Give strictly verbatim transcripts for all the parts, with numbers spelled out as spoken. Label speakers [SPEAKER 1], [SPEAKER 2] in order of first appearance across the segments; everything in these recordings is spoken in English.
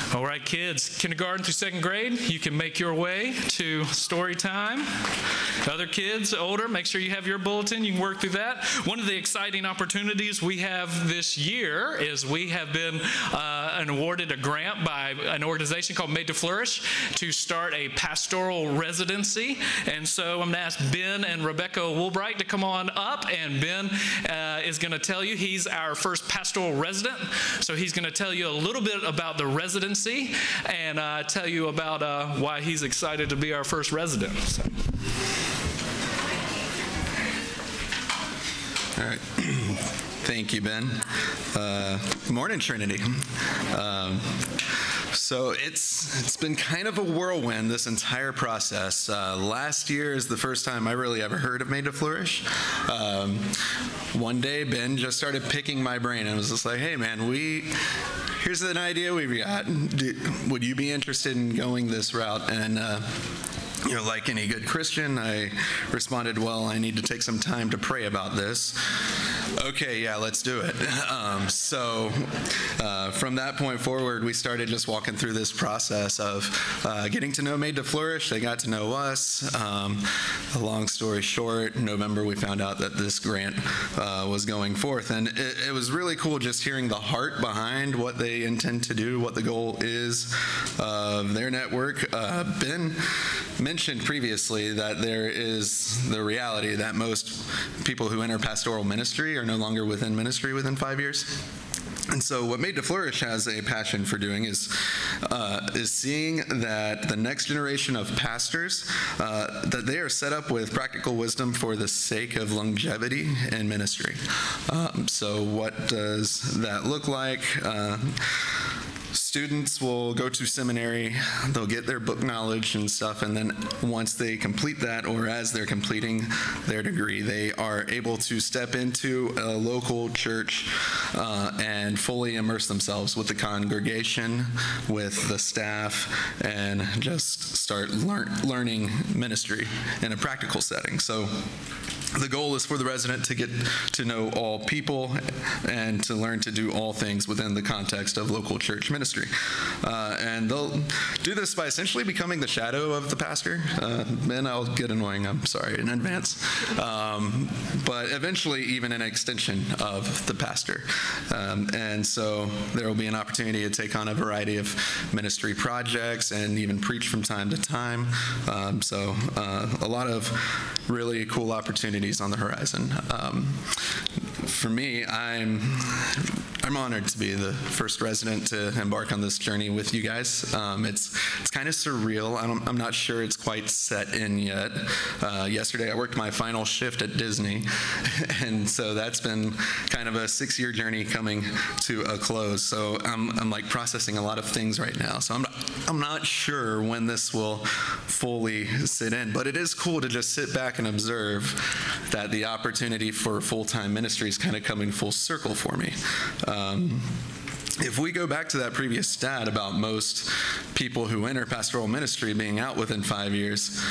[SPEAKER 1] All right, kids, kindergarten through second grade, you can make your way to story time. Other kids, older, make sure you have your bulletin. You can work through that. One of the exciting opportunities we have this year is we have been uh, awarded a grant by an organization called Made to Flourish to start a pastoral residency. And so I'm going to ask Ben and Rebecca Woolbright to come on up. And Ben uh, is going to tell you, he's our first pastoral resident. So he's going to tell you a little bit about the residency and uh, tell you about uh, why he's excited to be our first resident. So.
[SPEAKER 2] All right. Thank you, Ben. Uh, good morning, Trinity. Um, So it's it's been kind of a whirlwind, this entire process. Uh, last year is the first time I really ever heard of Made to Flourish. Um, one day, Ben just started picking my brain and was just like, hey, man, we here's an idea we've got. Do, would you be interested in going this route? And uh, you know, like any good Christian, I responded, well, I need to take some time to pray about this. Okay, yeah, let's do it. Um, so uh, from that point forward, we started just walking through this process of uh, getting to know Made to Flourish. They got to know us. Um, a long story short, in November, we found out that this grant uh, was going forth. And it, it was really cool just hearing the heart behind what they intend to do, what the goal is of their network. Uh, Ben mentioned previously that there is the reality that most people who enter pastoral ministry are no longer within ministry within five years. And so what Made to Flourish has a passion for doing is uh, is seeing that the next generation of pastors, uh, that they are set up with practical wisdom for the sake of longevity in ministry. Um, so what does that look like? Uh, Students will go to seminary, they'll get their book knowledge and stuff, and then once they complete that, or as they're completing their degree, they are able to step into a local church uh, and fully immerse themselves with the congregation, with the staff, and just start lear- learning ministry in a practical setting. So the goal is for the resident to get to know all people and to learn to do all things within the context of local church ministry. Uh, and they'll do this by essentially becoming the shadow of the pastor. Uh, and I'll get annoying, I'm sorry in advance. Um, but eventually even an extension of the pastor. Um, and so there will be an opportunity to take on a variety of ministry projects and even preach from time to time. Um, so uh, a lot of really cool opportunities on the horizon. Um, for me, I'm I'm honored to be the first resident to embark on this journey with you guys. Um, it's it's kind of surreal. I don't, I'm not sure it's quite set in yet. Uh, yesterday, I worked my final shift at Disney, and so that's been kind of a six-year journey coming to a close. So I'm I'm like processing a lot of things right now. So I'm not, I'm not sure when this will fully sit in, but it is cool to just sit back and observe that the opportunity for full-time ministry is kind of coming full circle for me. Um, if we go back to that previous stat about most people who enter pastoral ministry being out within five years,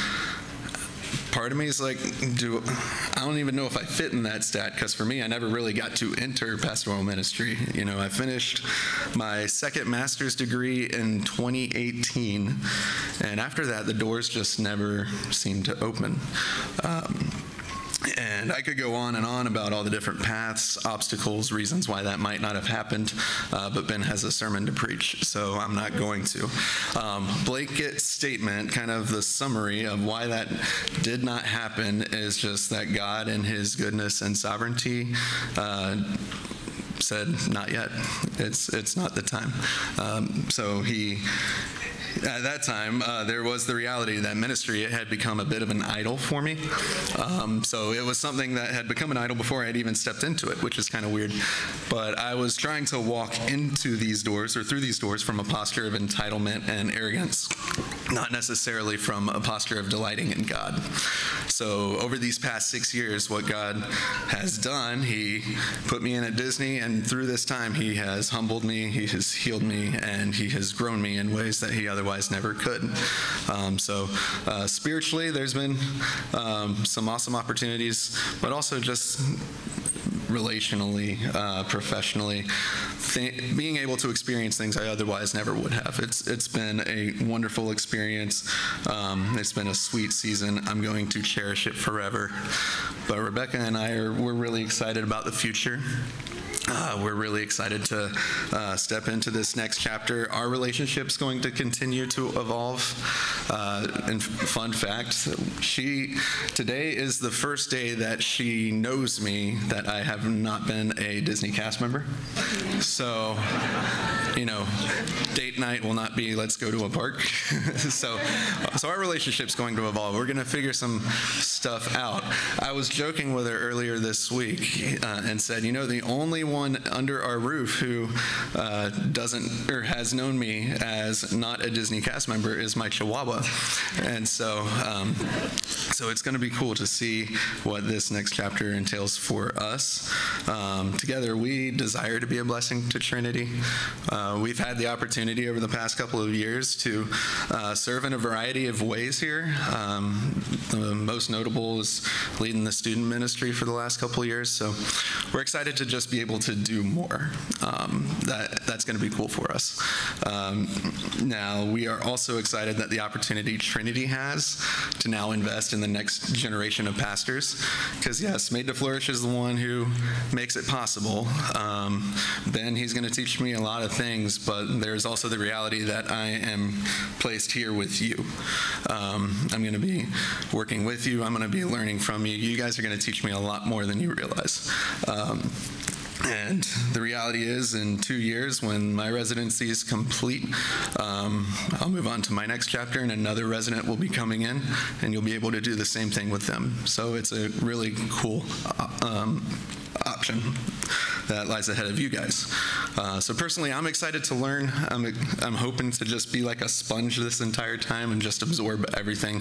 [SPEAKER 2] part of me is like, do I don't even know if I fit in that stat, because for me, I never really got to enter pastoral ministry. You know, I finished my second master's degree in twenty eighteen, and after that, the doors just never seemed to open. Um, And I could go on and on about all the different paths, obstacles, reasons why that might not have happened, uh, but Ben has a sermon to preach, so I'm not going to. Um, blanket statement, kind of the summary of why that did not happen, is just that God in his goodness and sovereignty uh, said, not yet. It's, it's not the time. Um, so he... At that time, uh, there was the reality that ministry had become a bit of an idol for me. Um, so it was something that had become an idol before I had even stepped into it, which is kind of weird. But I was trying to walk into these doors, or through these doors, from a posture of entitlement and arrogance, not necessarily from a posture of delighting in God. So over these past six years, what God has done, he put me in at Disney, and through this time, he has humbled me, he has healed me, and he has grown me in ways that he otherwise never could. Um, so uh, spiritually, there's been um, some awesome opportunities, but also just relationally, uh, professionally, th- being able to experience things I otherwise never would have. It's It's been a wonderful experience. Um, it's been a sweet season. I'm going to cherish it forever. But Rebecca and I are we're really excited about the future. Uh, we're really excited to uh, step into this next chapter. Our relationship's going to continue to evolve. Uh, and fun fact, she today is the first day that she knows me that I have not been a Disney cast member. So, you know, date night will not be let's go to a park. so, so our relationship's going to evolve. We're going to figure some stuff out. I was joking with her earlier this week uh, and said, you know, the only one under our roof who uh, doesn't or has known me as not a Disney cast member is my Chihuahua, and so um, so it's going to be cool to see what this next chapter entails for us. Um, together, we desire to be a blessing to Trinity. Uh, we've had the opportunity over the past couple of years to uh, serve in a variety of ways here. Um, the most notable is leading the student ministry for the last couple of years. So we're excited to just be able to do more. Um, that that's going to be cool for us. Um, now we are also excited that the opportunity Trinity has to now invest in the next generation of pastors. Because yes, Made to Flourish is the one who makes it possible. Um, Ben, he's going to teach me a lot of things, but there's also the reality that I am placed here with you. Um, I'm going to be working with you. I'm going to be learning from you. You guys are going to teach me a lot more than you realize. Um, And the reality is, in two years, when my residency is complete, um, I'll move on to my next chapter, and another resident will be coming in, and you'll be able to do the same thing with them. So it's a really cool um, option that lies ahead of you guys. Uh, so personally, I'm excited to learn. I'm, I'm hoping to just be like a sponge this entire time and just absorb everything.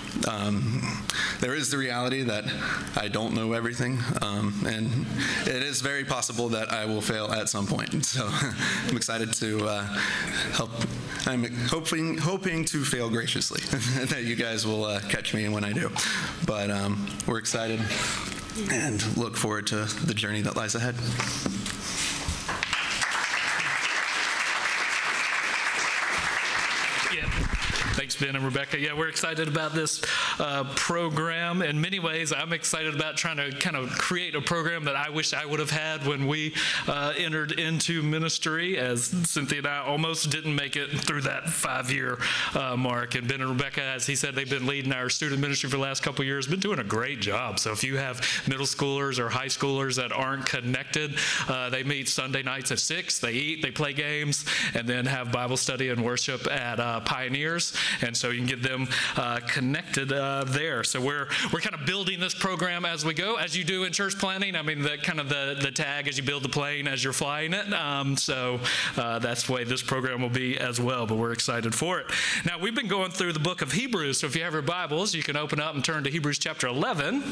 [SPEAKER 2] Um, there is the reality that I don't know everything, um, and it is very possible that I will fail at some point. So I'm excited to uh, help. I'm hoping hoping to fail graciously, that you guys will uh, catch me when I do. But um, we're excited and look forward to the journey that lies ahead.
[SPEAKER 1] Yeah. Thanks, Ben and Rebecca. Yeah, we're excited about this uh, program. In many ways, I'm excited about trying to kind of create a program that I wish I would have had when we uh, entered into ministry, as Cynthia and I almost didn't make it through that five-year uh, mark. And Ben and Rebecca, as he said, they've been leading our student ministry for the last couple of years, been doing a great job. So if you have middle schoolers or high schoolers that aren't connected, uh, they meet Sunday nights at six, they eat, they play games, and then have Bible study and worship at uh, Pioneers. And so you can get them uh, connected uh, there. So we're we're kind of building this program as we go, as you do in church planning. I mean, the kind of the, the tag as you build the plane as you're flying it. Um, so uh, that's the way this program will be as well, but we're excited for it. Now, we've been going through the book of Hebrews, so if you have your Bibles, you can open up and turn to Hebrews chapter eleven.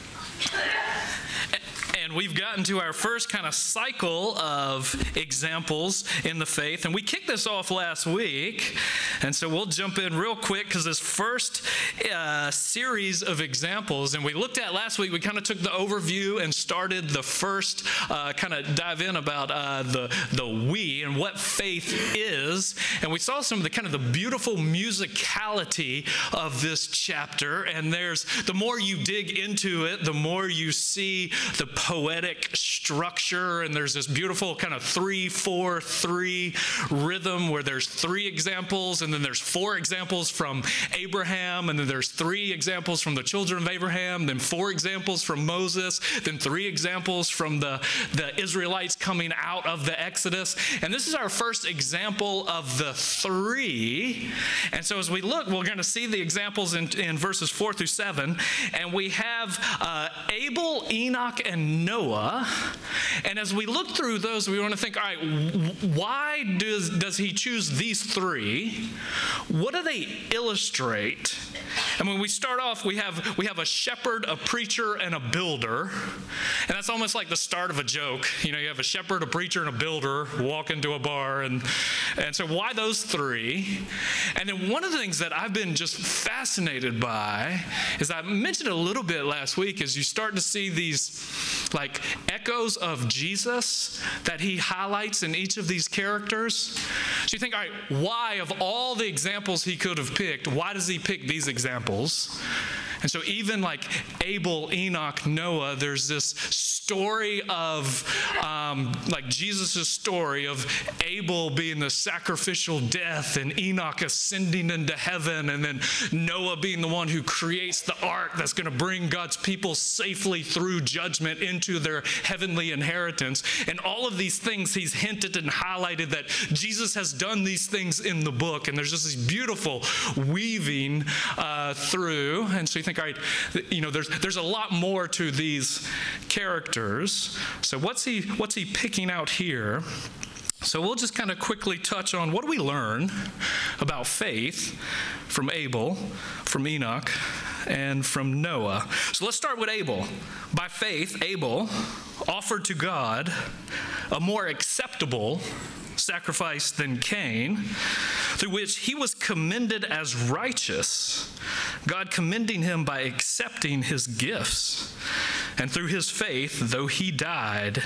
[SPEAKER 1] And we've gotten to our first kind of cycle of examples in the faith. And we kicked this off last week. And so we'll jump in real quick because this first uh, series of examples, and we looked at last week, we kind of took the overview and started the first uh, kind of dive in about uh, the, the we and what faith is. And we saw some of the kind of the beautiful musicality of this chapter. And there's, the more you dig into it, the more you see the poetic structure, and there's this beautiful kind of three, four, three rhythm where there's three examples, and then there's four examples from Abraham, and then there's three examples from the children of Abraham, then four examples from Moses, then three examples from the, the Israelites coming out of the Exodus. And this is our first example of the three. And so as we look, we're going to see the examples in, in verses four through seven, and we have uh, Abel, Enoch, and Noah. And as we look through those, we want to think, all right, why does, does he choose these three? What do they illustrate? And when we start off, we have we have a shepherd, a preacher, and a builder. And that's almost like the start of a joke. You know, you have a shepherd, a preacher, and a builder walk into a bar. And, and so why those three? And then one of the things that I've been just fascinated by is I mentioned a little bit last week is you start to see these like echoes of Jesus that he highlights in each of these characters. So you think, all right, why of all the examples he could have picked, why does he pick these examples? And so even like Abel, Enoch, Noah, there's this story of um, like Jesus' story of Abel being the sacrificial death and Enoch ascending into heaven, and then Noah being the one who creates the ark that's going to bring God's people safely through judgment into their heavenly inheritance. And all of these things he's hinted and highlighted that Jesus has done these things in the book. And there's just this beautiful weaving uh, through. And so you think, all right, you know, there's there's a lot more to these characters. So what's he what's he picking out here? So we'll just kind of quickly touch on what do we learn about faith from Abel, from Enoch, and from Noah. So let's start with Abel. By faith, Abel offered to God a more acceptable sacrifice than Cain, through which he was commended as righteous, God commending him by accepting his gifts. And through his faith, though he died,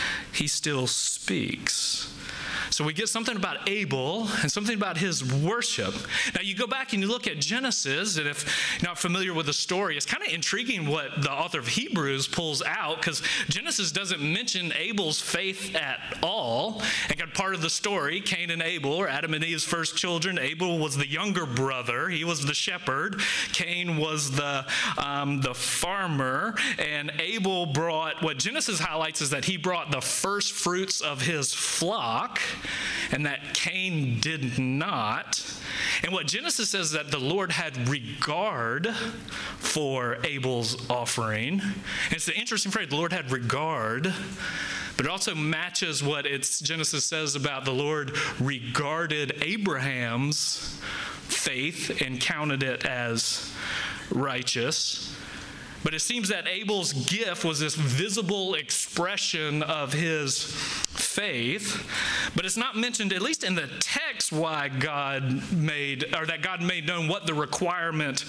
[SPEAKER 1] he still speaks. So we get something about Abel and something about his worship. Now you go back and you look at Genesis, and if you're not familiar with the story, it's kind of intriguing what the author of Hebrews pulls out, because Genesis doesn't mention Abel's faith at all. And got part of the story, Cain and Abel, or Adam and Eve's first children. Abel was the younger brother. He was the shepherd. Cain was the, um, the farmer. And Abel brought, what Genesis highlights is that he brought the first fruits of his flock, and that Cain did not. And what Genesis says is that the Lord had regard for Abel's offering. And it's the interesting phrase, the Lord had regard, but it also matches what it's Genesis says about the Lord regarded Abraham's faith and counted it as righteous. But it seems that Abel's gift was this visible expression of his faith, but it's not mentioned, at least in the text, why God made, or that God made known what the requirement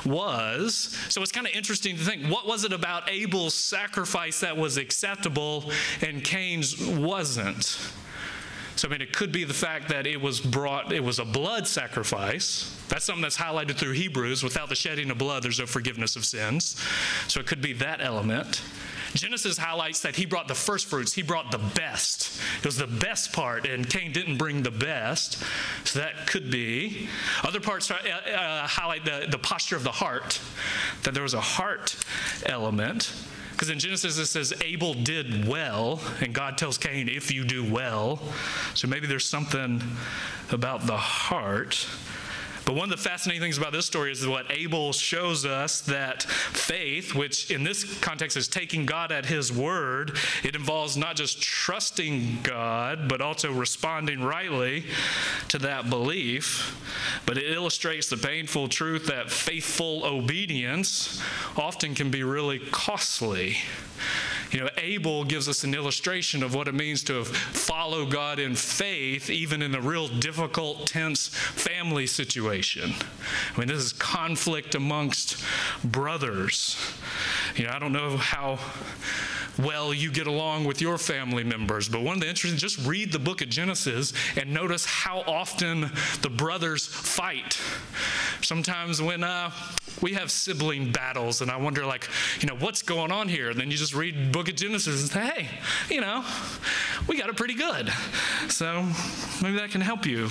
[SPEAKER 1] was. So it's kind of interesting to think, what was it about Abel's sacrifice that was acceptable and Cain's wasn't? So, I mean, it could be the fact that it was brought, it was a blood sacrifice. That's something that's highlighted through Hebrews. Without the shedding of blood, there's no forgiveness of sins. So it could be that element. Genesis highlights that he brought the first fruits. He brought the best. It was the best part, and Cain didn't bring the best. So that could be. Other parts uh, uh, highlight the, the posture of the heart, that there was a heart element. Because in Genesis it says Abel did well, and God tells Cain, if you do well. So maybe there's something about the heart. But one of the fascinating things about this story is what Abel shows us, that faith, which in this context is taking God at his word, it involves not just trusting God, but also responding rightly to that belief. But it illustrates the painful truth that faithful obedience often can be really costly. You know, Abel gives us an illustration of what it means to follow God in faith, even in a real difficult, tense family situation. I mean, this is conflict amongst brothers. You know, I don't know how well you get along with your family members, but one of the interesting, just read the book of Genesis and notice how often the brothers fight. Sometimes when uh, we have sibling battles, and I wonder, like, you know, what's going on here? And then you just read the book of Genesis and say, hey, you know, we got it pretty good. So maybe that can help you.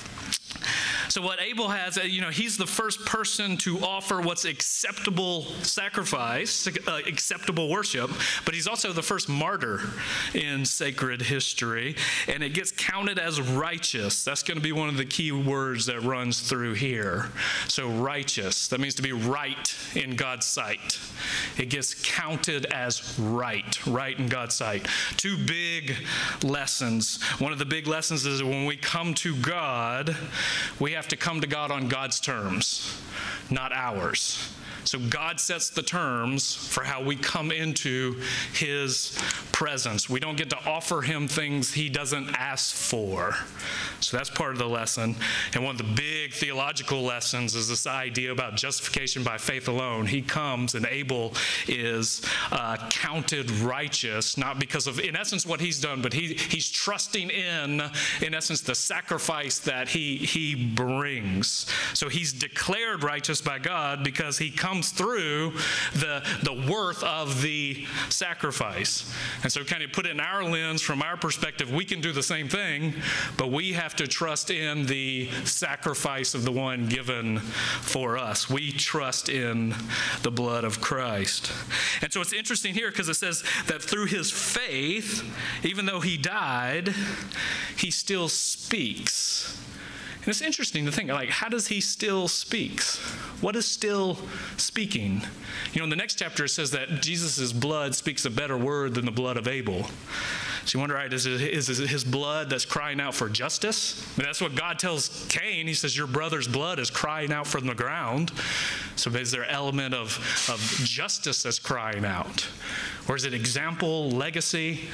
[SPEAKER 1] So what Abel has, you know, he's the first person to offer what's acceptable sacrifice, uh, acceptable worship, but he's also the first martyr in sacred history, and it gets counted as righteous. That's going to be one of the key words that runs through here. So righteous, that means to be right in God's sight. It gets counted as right, right in God's sight. Two big lessons. One of the big lessons is that when we come to God, we have to come to God on God's terms, not ours. So God sets the terms for how we come into his presence. We don't get to offer him things he doesn't ask for. So that's part of the lesson. And one of the big theological lessons is this idea about justification by faith alone. He comes and Abel is uh, counted righteous, not because of, in essence, what he's done, but he, he's trusting in, in essence, the sacrifice that he, he brings. So he's declared righteous by God because he comes through the, the worth of the sacrifice. And so kind of put it in our lens, from our perspective, we can do the same thing, but we have to trust in the sacrifice of the one given for us. We trust in the blood of Christ. And so it's interesting here because it says that through his faith, even though he died, he still speaks. And it's interesting to think, like, how does he still speaks? What is still speaking? You know, in the next chapter it says that Jesus' blood speaks a better word than the blood of Abel. So you wonder, right, is it, is it his blood that's crying out for justice? I mean, that's what God tells Cain. He says, your brother's blood is crying out from the ground. So is there an element of, of justice that's crying out? Or is it example, legacy?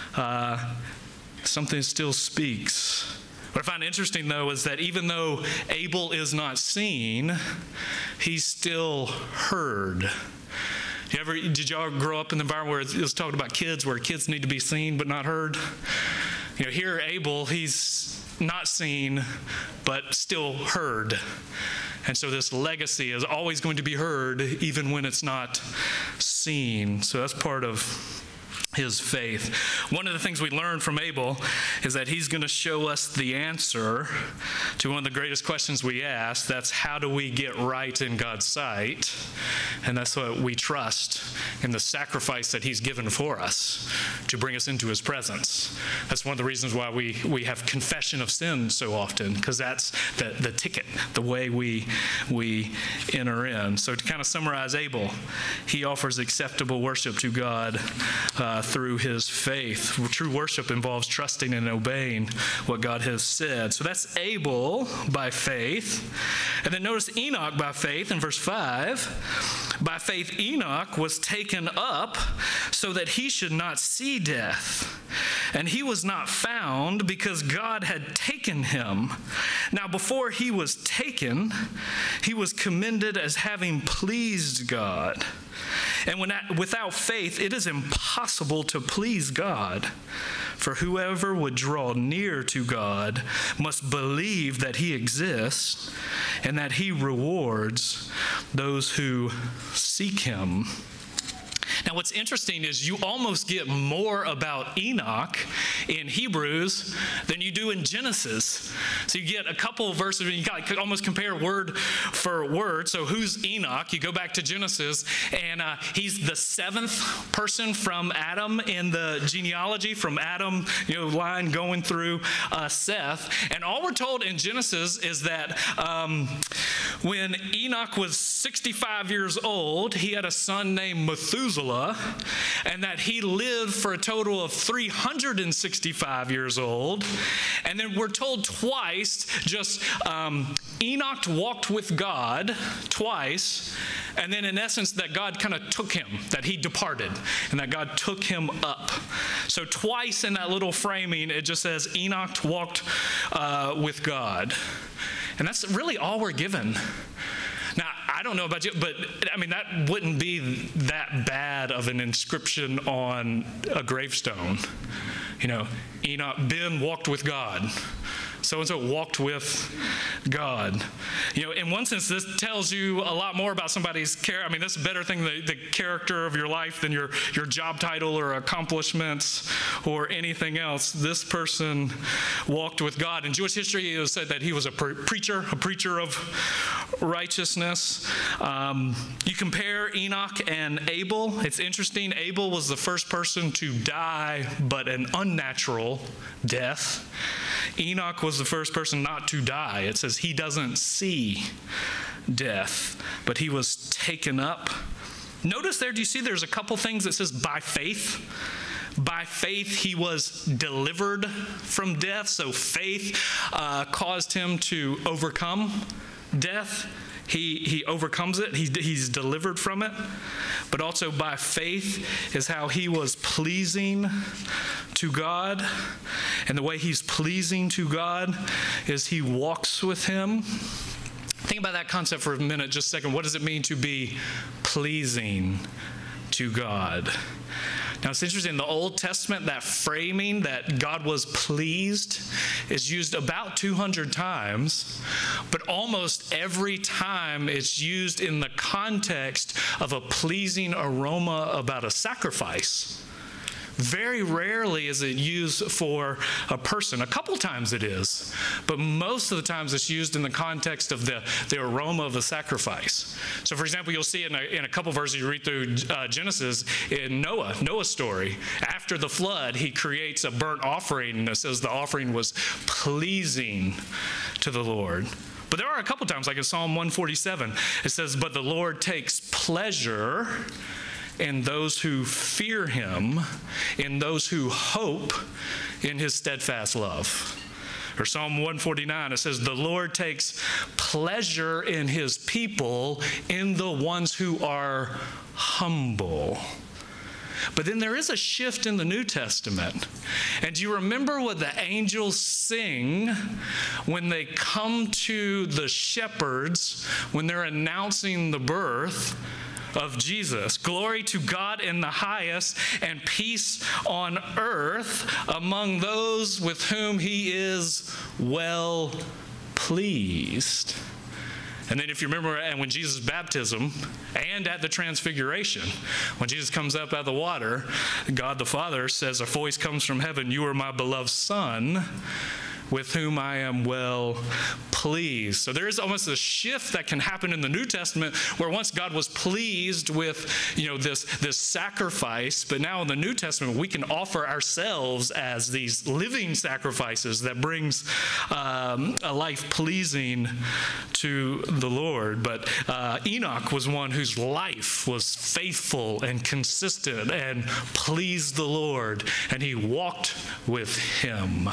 [SPEAKER 1] Uh, something still speaks. What I find interesting, though, is that even though Abel is not seen, he's still heard. You ever, did y'all grow up in the environment where it was talking about kids, where kids need to be seen but not heard? You know, here Abel, he's not seen but still heard. And so this legacy is always going to be heard even when it's not seen. So that's part of his faith. One of the things we learn from Abel is that he's going to show us the answer to one of the greatest questions we ask. That's, how do we get right in God's sight? And that's what we trust in the sacrifice that he's given for us to bring us into his presence. That's one of the reasons why we, we have confession of sin so often, because that's the, the ticket, the way we, we enter in. So to kind of summarize Abel, he offers acceptable worship to God uh, through his faith. True worship involves trusting and obeying what God has said. So that's Abel by faith. And then notice Enoch by faith in verse five. By faith Enoch was taken up so that he should not see death. And he was not found because God had taken him. Now before he was taken, he was commended as having pleased God. And when that, without faith, it is impossible to please God. For whoever would draw near to God must believe that he exists and that he rewards those who seek him. Now, what's interesting is you almost get more about Enoch in Hebrews than you do in Genesis. So you get a couple of verses, and you got almost compare word for word. So who's Enoch? You go back to Genesis, and uh, he's the seventh person from Adam in the genealogy, from Adam, you know, line going through uh, Seth. And all we're told in Genesis is that um, when Enoch was sixty-five years old, he had a son named Methuselah, and that he lived for a total of three hundred sixty-five years old. And then we're told twice, just um, Enoch walked with God twice, and then in essence that God kind of took him, that he departed, and that God took him up. So twice in that little framing, it just says Enoch walked uh, with God. And that's really all we're given. Now, I don't know about you, but I mean, that wouldn't be that bad of an inscription on a gravestone. You know, Enoch, Ben walked with God. So-and-so walked with God. You know, in one sense, this tells you a lot more about somebody's character. I mean, this is a better thing, the, the character of your life, than your, your job title or accomplishments or anything else. This person walked with God. In Jewish history, it was said that he was a pre- preacher, a preacher of righteousness. Um, you compare Enoch and Abel. It's interesting. Abel was the first person to die, but an unnatural death. Enoch was the first person not to die. It says he doesn't see death, but he was taken up. Notice there, do you see there's a couple things that says by faith? By faith he was delivered from death. So faith uh, caused him to overcome death. he, he overcomes it. He, he's delivered from it. But also by faith is how he was pleasing to God. And the way he's pleasing to God is he walks with him. Think about that concept for a minute, just a second. What does it mean to be pleasing to God? Now, it's interesting, in the Old Testament, that framing that God was pleased is used about two hundred times, but almost every time it's used in the context of a pleasing aroma about a sacrifice. Very rarely is it used for a person. A couple times it is, but most of the times it's used in the context of the, the aroma of a sacrifice. So, for example, you'll see in a, in a couple verses you read through uh, Genesis, in Noah, Noah's story. After the flood, he creates a burnt offering, and it says the offering was pleasing to the Lord. But there are a couple times, like in Psalm one forty-seven, it says, but the Lord takes pleasure in those who fear him, in those who hope in his steadfast love. Or Psalm one forty-nine, it says, the Lord takes pleasure in his people, in the ones who are humble. But then there is a shift in the New Testament. And do you remember what the angels sing when they come to the shepherds, when they're announcing the birth of Jesus? Glory to God in the highest, and peace on earth among those with whom he is well pleased. And then if you remember, and when Jesus' baptism and at the transfiguration, when Jesus comes up out of the water, God the Father says, a voice comes from heaven, you are my beloved Son, with whom I am well pleased. So there is almost a shift that can happen in the New Testament, where once God was pleased with, you know, this, this sacrifice, but now in the New Testament we can offer ourselves as these living sacrifices that brings um, a life pleasing to the Lord. But uh, Enoch was one whose life was faithful and consistent and pleased the Lord, and he walked with him.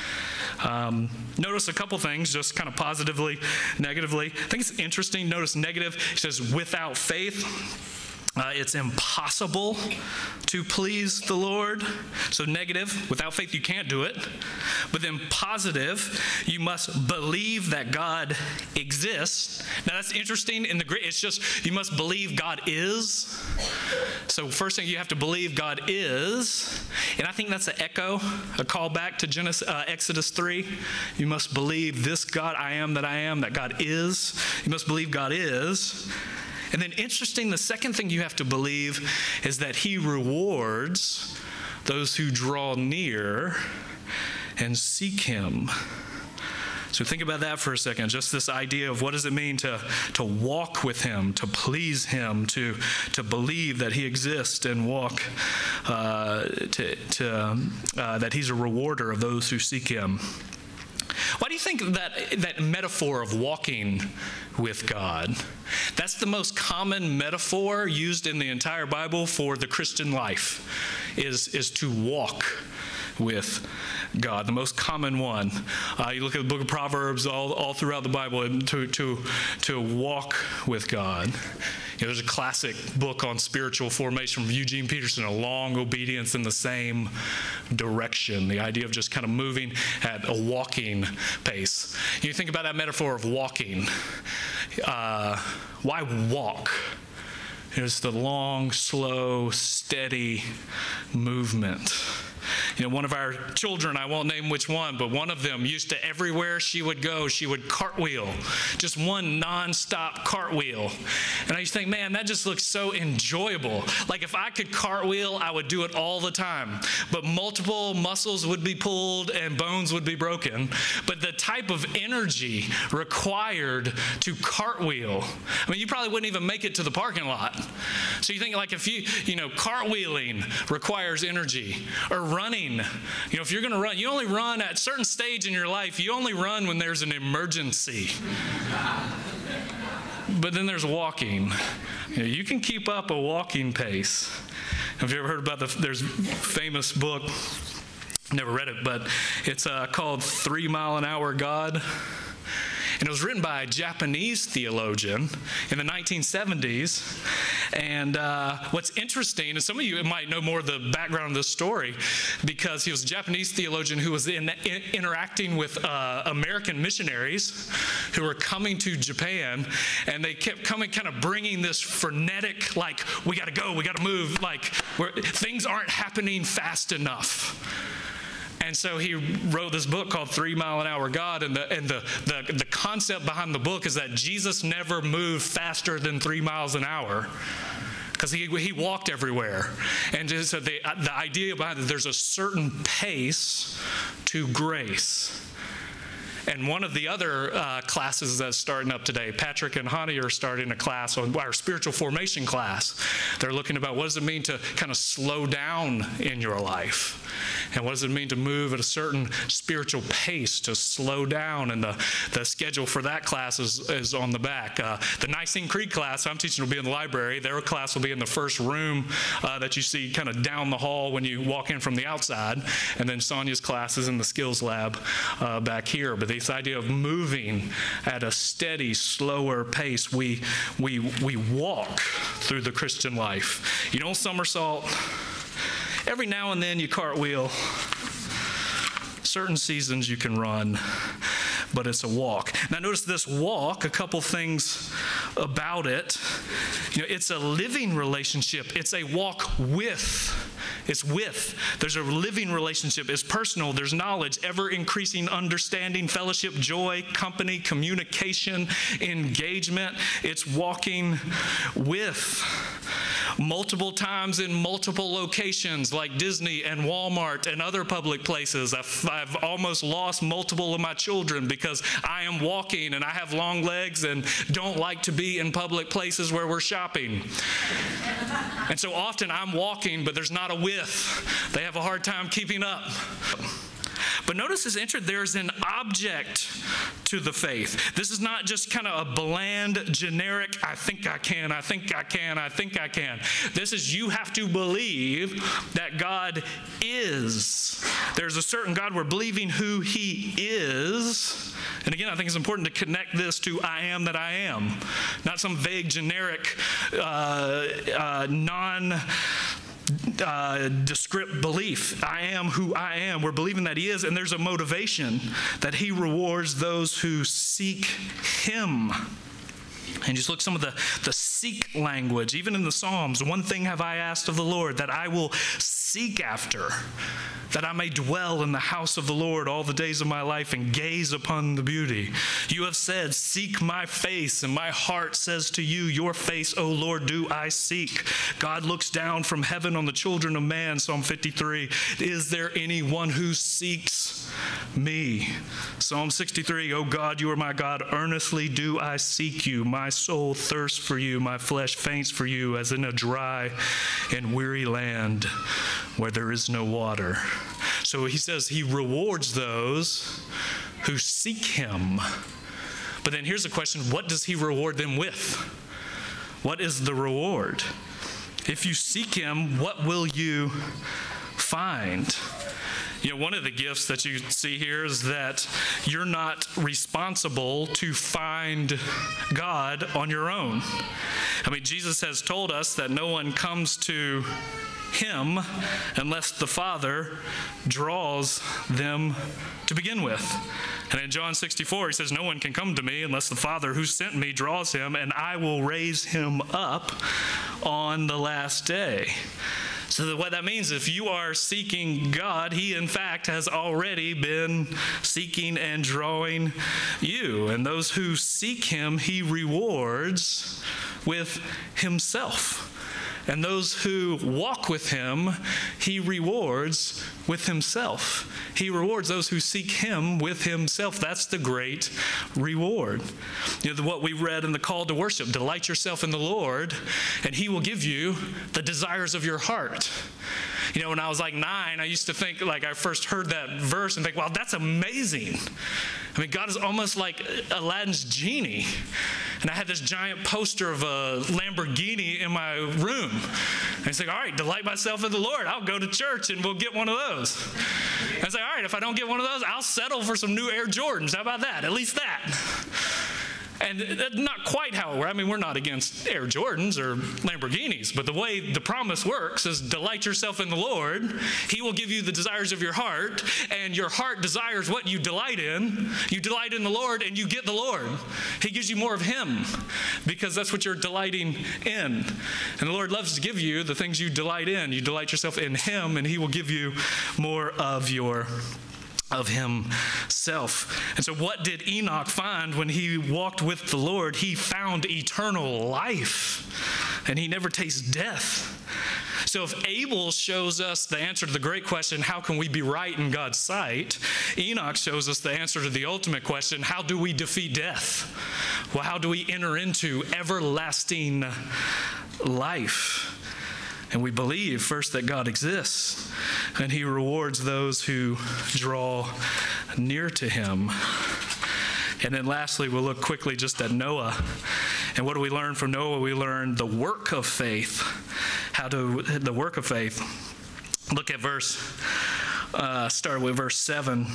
[SPEAKER 1] Um, notice a couple things, just kind of positively, negatively. I think it's interesting. Notice negative. It says, without faith, uh, it's impossible to please the Lord. So negative, without faith, you can't do it. But then positive, you must believe that God exists. Now that's interesting. In the Greek, it's just, you must believe God is. So first thing, you have to believe God is. And I think that's an echo, a callback to Genesis, uh, Exodus three. You must believe this God, I am that I am, that God is. You must believe God is. And then interesting, the second thing you have to believe is that he rewards those who draw near and seek him. So think about that for a second, just this idea of what does it mean to, to walk with him, to please him, to, to believe that he exists and walk, uh, to, to, uh, that he's a rewarder of those who seek him. Why do you think that that metaphor of walking with God, that's the most common metaphor used in the entire Bible for the Christian life, is, is to walk with God, the most common one. Uh, you look at the book of Proverbs, all, all throughout the Bible, to, to, to walk with God. You know, there's a classic book on spiritual formation from Eugene Peterson, A Long Obedience in the Same Direction, the idea of just kind of moving at a walking pace. You think about that metaphor of walking. Uh, why walk? It's the long, slow, steady movement. You know, one of our children, I won't name which one, but one of them used to, everywhere she would go, she would cartwheel. Just one nonstop cartwheel. And I used to think, man, that just looks so enjoyable. Like if I could cartwheel, I would do it all the time. But multiple muscles would be pulled and bones would be broken. But the type of energy required to cartwheel, I mean, you probably wouldn't even make it to the parking lot. So you think like if you, you know, cartwheeling requires energy, or running. You know, if you're going to run, you only run at a certain stage in your life, you only run when there's an emergency. But then there's walking. You know, you can keep up a walking pace. Have you ever heard about the, there's a famous book, never read it, but it's uh, called Three Mile an Hour God. And it was written by a Japanese theologian in the nineteen seventies. And uh, what's interesting, and some of you might know more of the background of this story, because he was a Japanese theologian who was in, in, interacting with uh, American missionaries who were coming to Japan, and they kept coming, kind of bringing this frenetic, like, we got to go, we got to move, like, we're, things aren't happening fast enough. And so he wrote this book called Three Mile an Hour God, and the and the, the the concept behind the book is that Jesus never moved faster than three miles an hour, because he he walked everywhere. And so the the idea behind it, there's a certain pace to grace. And one of the other uh, classes that's starting up today, Patrick and Hani are starting a class on our spiritual formation class. They're looking about what does it mean to kind of slow down in your life? And what does it mean to move at a certain spiritual pace, to slow down? And the, the schedule for that class is, is on the back. Uh, the Nicene Creed class I'm teaching will be in the library. Their class will be in the first room uh, that you see kind of down the hall when you walk in from the outside. And then Sonia's class is in the skills lab uh, back here. But this idea of moving at a steady, slower pace, we, we, we walk through the Christian life. You don't somersault. Every now and then you cartwheel. Certain seasons you can run, but it's a walk. Now notice this walk, a couple things about it. You know, it's a living relationship. It's a walk with. It's with. There's a living relationship. It's personal. There's knowledge, ever-increasing understanding, fellowship, joy, company, communication, engagement. It's walking with. Multiple times in multiple locations like Disney and Walmart and other public places. I've, I've almost lost multiple of my children because I am walking and I have long legs and don't like to be in public places where we're shopping. And so often I'm walking, but there's not a width. They have a hard time keeping up. But notice this interest, there's an object to the faith. This is not just kind of a bland, generic, I think I can, I think I can, I think I can. This is you have to believe that God is. There's a certain God. We're believing who he is. And again, I think it's important to connect this to I am that I am. Not some vague, generic, uh, uh, non- Uh, descript belief. I am who I am. We're believing that he is, and there's a motivation that he rewards those who seek him. And just look some of the, the seek language, even in the Psalms. One thing have I asked of the Lord, that I will seek after, that I may dwell in the house of the Lord all the days of my life and gaze upon the beauty. You have said, seek my face, and my heart says to you, your face, O Lord, do I seek. God looks down from heaven on the children of man, Psalm fifty-three. Is there anyone who seeks me? Psalm sixty-three, O God, you are my God, earnestly do I seek you. My soul thirsts for you, my flesh faints for you, as in a dry and weary land where there is no water. So he says he rewards those who seek him. But then here's the question, what does he reward them with? What is the reward? If you seek him, what will you find? You know, one of the gifts that you see here is that you're not responsible to find God on your own. I mean, Jesus has told us that no one comes to him unless the Father draws them to begin with. And in John sixty-four, he says, no one can come to me unless the Father who sent me draws him, and I will raise him up on the last day. So that what that means, if you are seeking God, he in fact has already been seeking and drawing you. And those who seek him, he rewards with himself. And those who walk with him, he rewards with himself. He rewards those who seek him with himself. That's the great reward. You know, what we read in the call to worship, delight yourself in the Lord, and he will give you the desires of your heart. You know, when I was like nine, I used to think, like I first heard that verse and think, wow, that's amazing. I mean, God is almost like Aladdin's genie. And I had this giant poster of a Lamborghini in my room. And he's like, all right, delight myself in the Lord. I'll go to church and we'll get one of those. I say, all right, if I don't get one of those, I'll settle for some new Air Jordans. How about that? At least that. And that's not quite how it works. I mean, we're not against Air Jordans or Lamborghinis, but the way the promise works is delight yourself in the Lord. He will give you the desires of your heart, and your heart desires what you delight in. You delight in the Lord, and you get the Lord. He gives you more of Him because that's what you're delighting in. And the Lord loves to give you the things you delight in. You delight yourself in Him, and He will give you more of your of himself. And so what did Enoch find when he walked with the Lord? He found eternal life, and he never tastes death. So if Abel shows us the answer to the great question, how can we be right in God's sight? Enoch shows us the answer to the ultimate question, how do we defeat death? Well, how do we enter into everlasting life? And we believe, first, that God exists, and He rewards those who draw near to Him. And then lastly, we'll look quickly just at Noah. And what do we learn from Noah? We learn the work of faith. How to, the work of faith. Look at verse, uh, start with verse seven.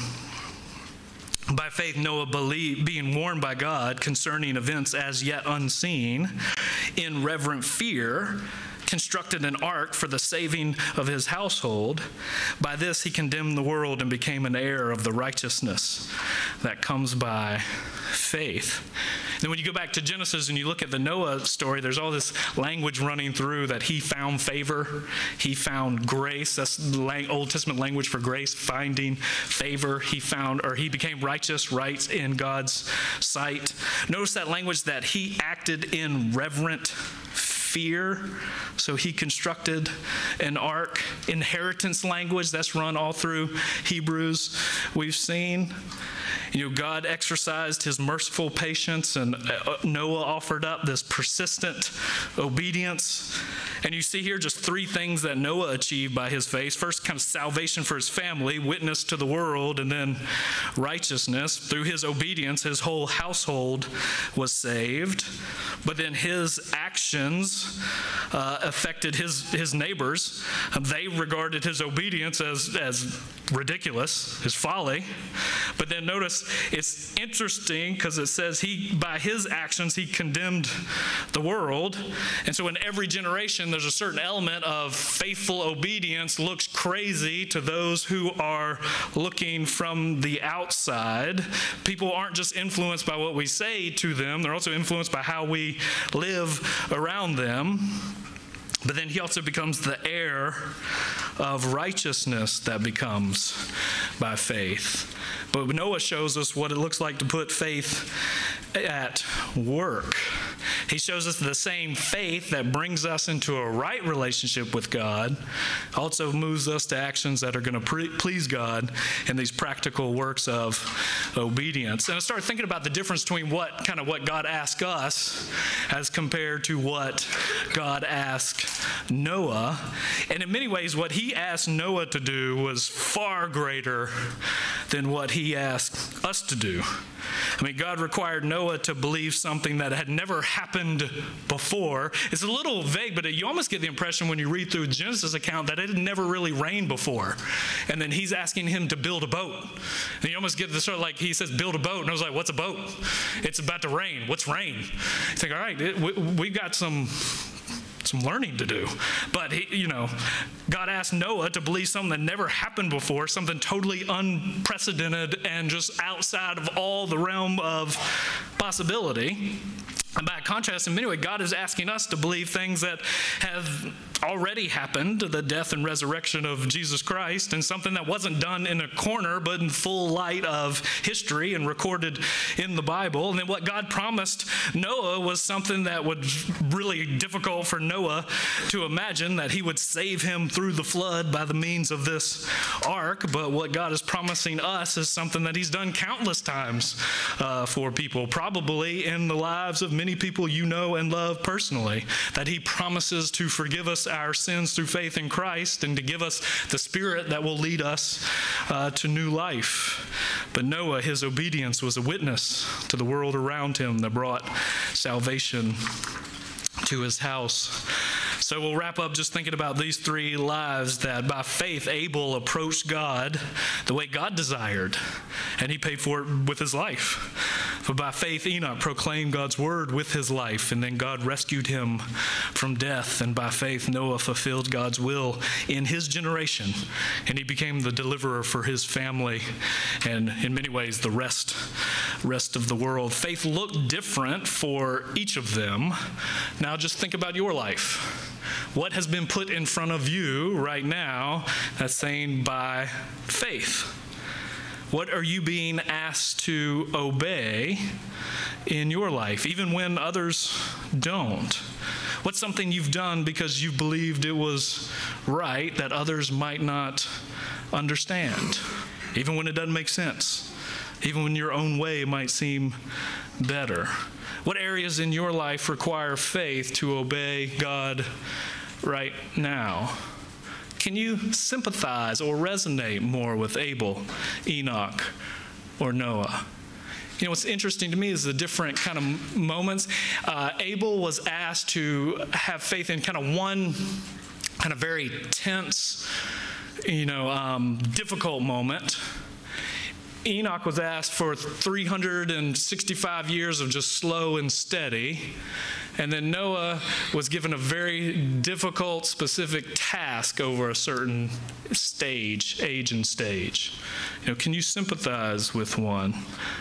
[SPEAKER 1] By faith, Noah believed, being warned by God concerning events as yet unseen, in reverent fear, constructed an ark for the saving of his household. By this he condemned the world and became an heir of the righteousness that comes by faith. Then when you go back to Genesis and you look at the Noah story, there's all this language running through that he found favor, he found grace. That's the Old Testament language for grace, finding favor. He found, or he became righteous, right in God's sight. Notice that language that he acted in reverent fear. So he constructed an ark. Inheritance language, that's run all through Hebrews. We've seen, you know, God exercised His merciful patience, and Noah offered up this persistent obedience. And you see here just three things that Noah achieved by his faith. First, kind of salvation for his family, witness to the world, and then righteousness. Through his obedience, his whole household was saved. But then his actions uh, affected his, his neighbors. They regarded his obedience as, as ridiculous, his folly. But then notice, it's interesting because it says he, by his actions, he condemned the world. And so in every generation, there's a certain element of faithful obedience looks crazy to those who are looking from the outside. People aren't just influenced by what we say to them, they're also influenced by how we live around them. But then he also becomes the heir of righteousness that becomes by faith. But Noah shows us what it looks like to put faith at work. He shows us the same faith that brings us into a right relationship with God also moves us to actions that are going to pre- please God in these practical works of obedience. And I started thinking about the difference between what kind of what God asked us as compared to what God asked Noah. And in many ways, what he asked Noah to do was far greater than what he asked us to do. I mean, God required Noah to believe something that had never happened before. It's a little vague, but you almost get the impression when you read through the Genesis account that it had never really rained before. And then he's asking him to build a boat. And you almost get the sort of like, he says, build a boat. And I was like, what's a boat? It's about to rain. What's rain? You think, all right, it, we, we've got some... some learning to do. But, he, you know, God asked Noah to believe something that never happened before, something totally unprecedented and just outside of all the realm of possibility. And by contrast, in many ways, God is asking us to believe things that have already happened, the death and resurrection of Jesus Christ, and something that wasn't done in a corner, but in full light of history and recorded in the Bible. And then what God promised Noah was something that was really difficult for Noah to imagine, that he would save him through the flood by the means of this ark. But what God is promising us is something that He's done countless times uh, for people, probably in the lives of many people you know and love personally, that He promises to forgive us our sins through faith in Christ and to give us the Spirit that will lead us uh, to new life. But Noah, his obedience was a witness to the world around him that brought salvation to his house. So we'll wrap up just thinking about these three lives that by faith Abel approached God the way God desired, and he paid for it with his life. But by faith Enoch proclaimed God's word with his life, and then God rescued him from death. And by faith Noah fulfilled God's will in his generation, and he became the deliverer for his family and in many ways the rest, rest of the world. Faith looked different for each of them. Now just think about your life. What has been put in front of you right now that's saying by faith? What are you being asked to obey in your life, even when others don't? What's something you've done because you believed it was right that others might not understand, even when it doesn't make sense, even when your own way might seem better? What areas in your life require faith to obey God right now? Can you sympathize or resonate more with Abel, Enoch, or Noah? You know, what's interesting to me is the different kind of moments. Uh, Abel was asked to have faith in kind of one kind of very tense, you know, um, difficult moment. Enoch was asked for three hundred sixty-five years of just slow and steady. And then Noah was given a very difficult, specific task over a certain stage, age and stage. You know, can you sympathize with one?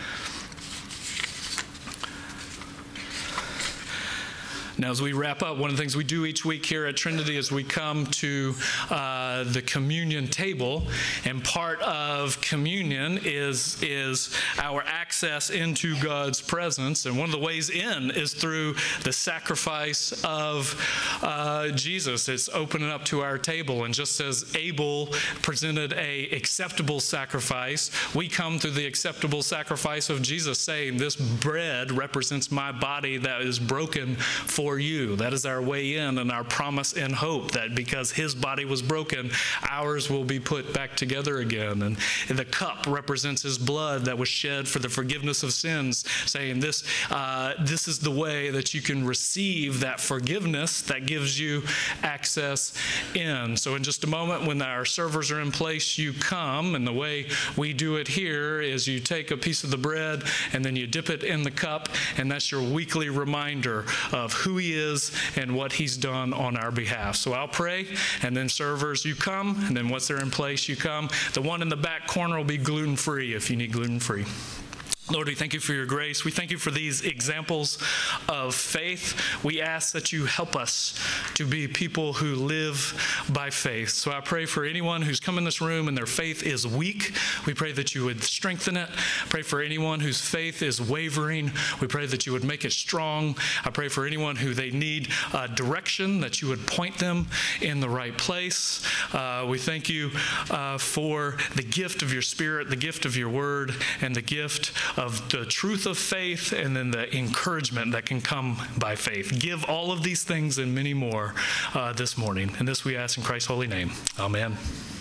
[SPEAKER 1] Now, as we wrap up, one of the things we do each week here at Trinity is we come to uh, the communion table, and part of communion is, is our access into God's presence, and one of the ways in is through the sacrifice of uh, Jesus. It's opening up to our table, and just as Abel presented a acceptable sacrifice, we come through the acceptable sacrifice of Jesus, saying, this bread represents my body that is broken for you. That is our way in and our promise and hope that because his body was broken, ours will be put back together again. And, and the cup represents his blood that was shed for the forgiveness of sins, saying this, uh, this is the way that you can receive that forgiveness that gives you access in. So in just a moment, when our servers are in place, you come, and the way we do it here is you take a piece of the bread and then you dip it in the cup, and that's your weekly reminder of who he is and what he's done on our behalf. So I'll pray, and then servers, you come, and then once they're in place, you come. The one in the back corner will be gluten-free if you need gluten-free. Lord, we thank you for your grace. We thank you for these examples of faith. We ask that you help us to be people who live by faith. So I pray for anyone who's come in this room and their faith is weak. We pray that you would strengthen it. Pray for anyone whose faith is wavering. We pray that you would make it strong. I pray for anyone who they need uh, direction, that you would point them in the right place. Uh, we thank you uh, for the gift of your Spirit, the gift of your word, and the gift of the truth of faith, and then the encouragement that can come by faith. Give all of these things and many more uh, this morning. And this we ask in Christ's holy name. Amen.